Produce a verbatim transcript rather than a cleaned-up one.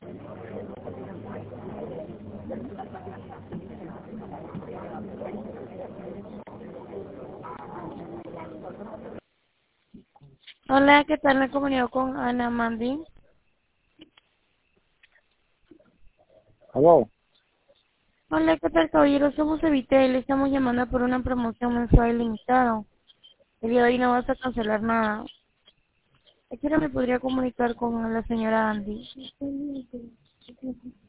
Hola, ¿qué tal? Me comunico con Ana Mandy. Aló. Hola, ¿qué tal, caballero? Somos Evite y le estamos llamando por una promoción mensual limitada. El día de hoy no vas a cancelar nada. ¿A qué hora me podría comunicar con la señora Andy?